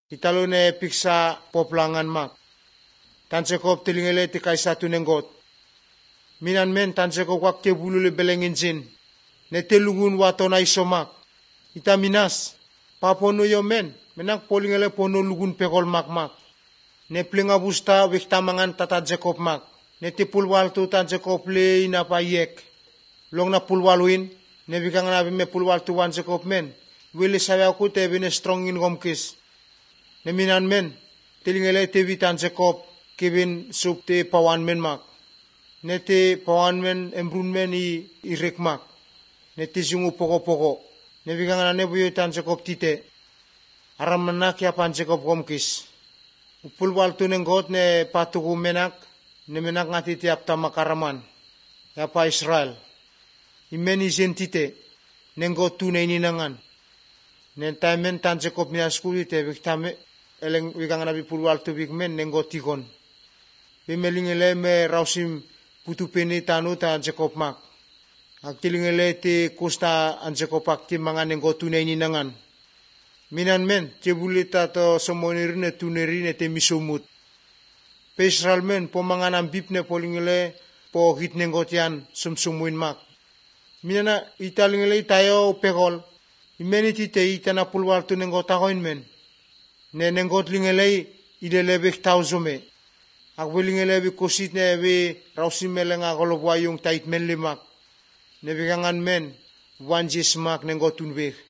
italo ne piksa poplangan mak. Tan Jacob tilingele ti kaisa tunenggot. Minan men tan Jacob wak te bulule belengin jin. Ne telungun wato na isomak. Ita minas. Papono yo men. Menak polingele pono lugun pekol mak. Ne plinga busta wiktamangan tata Jacob mak. Ne ti pulwal tu tan Jacob le ina pa yek. Long na pulwaluin. Ne bikangan abi me pulwal tu wan Jacob men. Wili sawe aku te bine strongin gomkis. Ne minan men. Tilingele te witan Jacob. Kibin sup te pawan men mak. Ne te pawan men embrun men i rek mak. Ne te zungu poko. Ne bikangan ne buyo tan Jacob tite. Aram menak ya pan Jacob gomkis. Pulwal tu nenggot ne patuku menak. Ne menak ngati tiap tamakaraman. Ya pa Israel. Imen izin tite. Nenggot tu ne ininangan. Ne taimen tan Jacob miaskuli te biktame. Eleng bikangan abi pulwal tu bikmen nenggot tikon. Pimelingele me rausim putupeni tanu ta Jacob mak. Aktilingele te kusta an Jacob akti mangan nenggot tu ne ininangan. Minan men, cebulita to somonirine tunerine te misumut. Pe Israel men, po manganam bipne polingele, po hitnenggotian sumsumuin mak. Minana italingele tayo pekol, imeniti te itana pulwal tu nenggotakoin men. Ne nenggot lingele idelebek tauzome. Akwilingele bi kusit ne bi rausimelenga kolobwayung tait men limak. Ne bikangan men, wanjis mak nenggot tunbek.